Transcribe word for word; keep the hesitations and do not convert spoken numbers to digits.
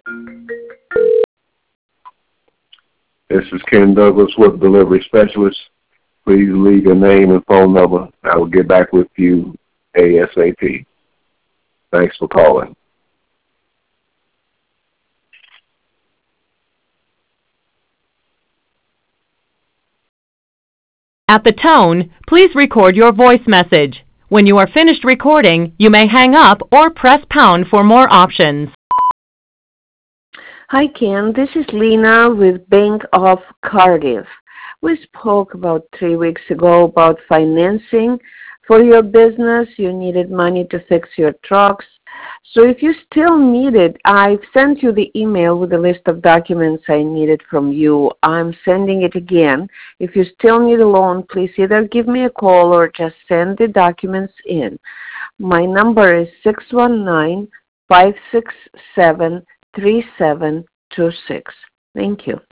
This is Ken Douglas with Delivery Specialist. Please leave your name and phone number. I will get back with you ASAP. Thanks for calling. At the tone, please record your voice message. When you are finished recording, you may hang up or press pound for more options. Hi, Ken. This is Lena with Bank of Cardiff. We spoke about three weeks ago about financing for your business. You needed money to fix your trucks. So if you still need it, I've sent you the email with a list of documents I needed from you. I'm sending it again. If you still need a loan, please either give me a call or just send the documents in. My number is six one nine, five six seven, three seven two six. Thank you.